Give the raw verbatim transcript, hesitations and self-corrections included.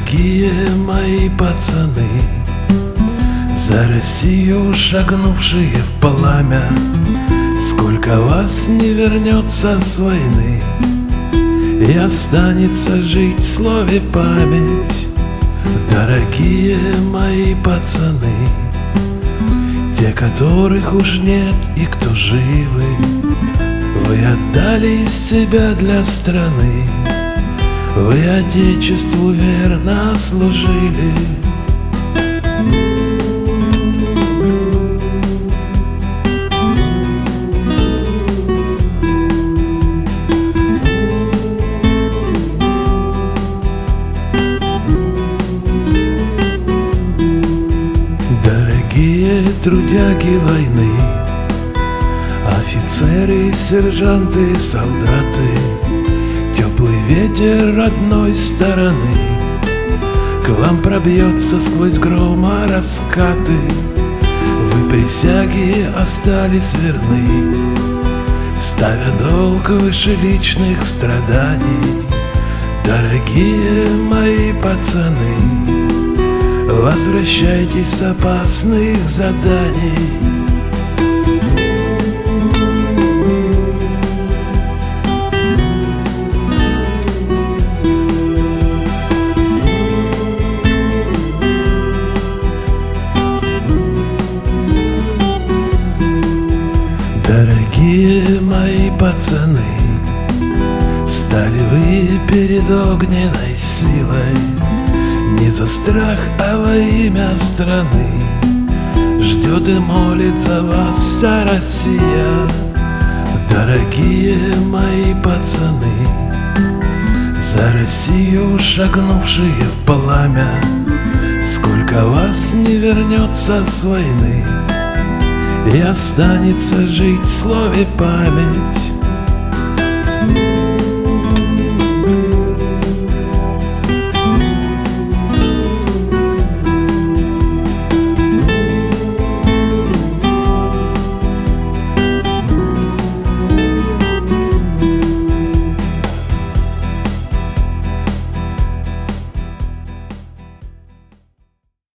Дорогие мои пацаны, за Россию шагнувшие в пламя, сколько вас не вернется с войны и останется жить в слове память. Дорогие мои пацаны, те, которых уж нет и кто живы, вы отдали себя для страны, вы Отечеству верно служили. Дорогие трудяги войны, офицеры, сержанты, солдаты, теплый ветер родной стороны к вам пробьется сквозь грома раскаты. Вы присяге остались верны, ставя долг выше личных страданий. Дорогие мои пацаны, возвращайтесь с опасных заданий. Дорогие мои пацаны, встали вы перед огненной силой, не за страх, а во имя страны. Ждет и молит за вас вся Россия. Дорогие мои пацаны, за Россию шагнувшие в пламя, сколько вас не вернется с войны и останется жить в слове память.